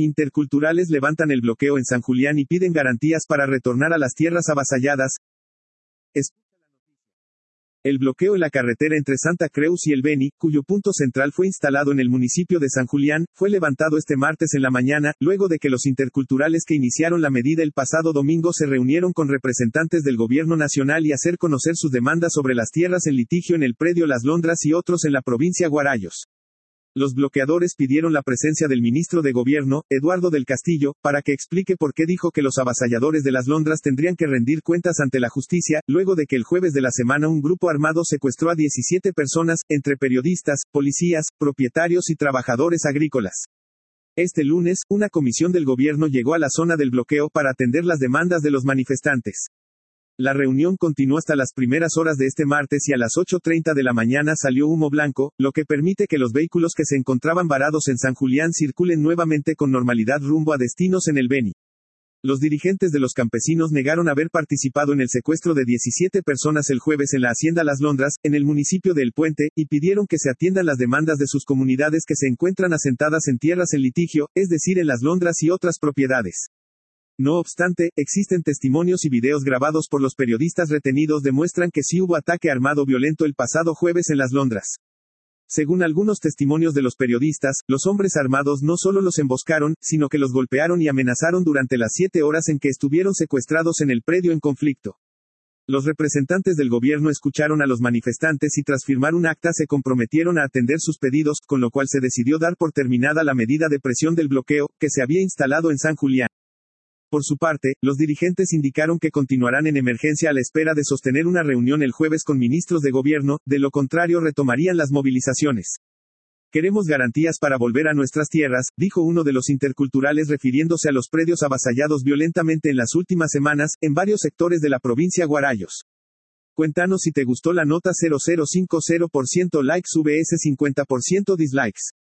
Interculturales levantan el bloqueo en San Julián y piden garantías para retornar a las tierras avasalladas. El bloqueo en la carretera entre Santa Cruz y El Beni, cuyo punto central fue instalado en el municipio de San Julián, fue levantado este martes en la mañana, luego de que los interculturales que iniciaron la medida el pasado domingo se reunieron con representantes del gobierno nacional y hacer conocer sus demandas sobre las tierras en litigio en el predio Las Londras y otros en la provincia Guarayos. Los bloqueadores pidieron la presencia del ministro de Gobierno, Eduardo del Castillo, para que explique por qué dijo que los avasalladores de Las Londras tendrían que rendir cuentas ante la justicia, luego de que el jueves de la semana un grupo armado secuestró a 17 personas, entre periodistas, policías, propietarios y trabajadores agrícolas. Este lunes, una comisión del gobierno llegó a la zona del bloqueo para atender las demandas de los manifestantes. La reunión continuó hasta las primeras horas de este martes y a las 8:30 de la mañana salió humo blanco, lo que permite que los vehículos que se encontraban varados en San Julián circulen nuevamente con normalidad rumbo a destinos en El Beni. Los dirigentes de los campesinos negaron haber participado en el secuestro de 17 personas el jueves en la hacienda Las Londras, en el municipio de El Puente, y pidieron que se atiendan las demandas de sus comunidades que se encuentran asentadas en tierras en litigio, es decir en Las Londras y otras propiedades. No obstante, existen testimonios y videos grabados por los periodistas retenidos demuestran que sí hubo ataque armado violento el pasado jueves en Las Londras. Según algunos testimonios de los periodistas, los hombres armados no solo los emboscaron, sino que los golpearon y amenazaron durante las 7 horas en que estuvieron secuestrados en el predio en conflicto. Los representantes del gobierno escucharon a los manifestantes y tras firmar un acta se comprometieron a atender sus pedidos, con lo cual se decidió dar por terminada la medida de presión del bloqueo, que se había instalado en San Julián. Por su parte, los dirigentes indicaron que continuarán en emergencia a la espera de sostener una reunión el jueves con ministros de gobierno, de lo contrario retomarían las movilizaciones. Queremos garantías para volver a nuestras tierras, dijo uno de los interculturales refiriéndose a los predios avasallados violentamente en las últimas semanas, en varios sectores de la provincia Guarayos. Cuéntanos si te gustó la nota. 0050% likes vs 50% dislikes.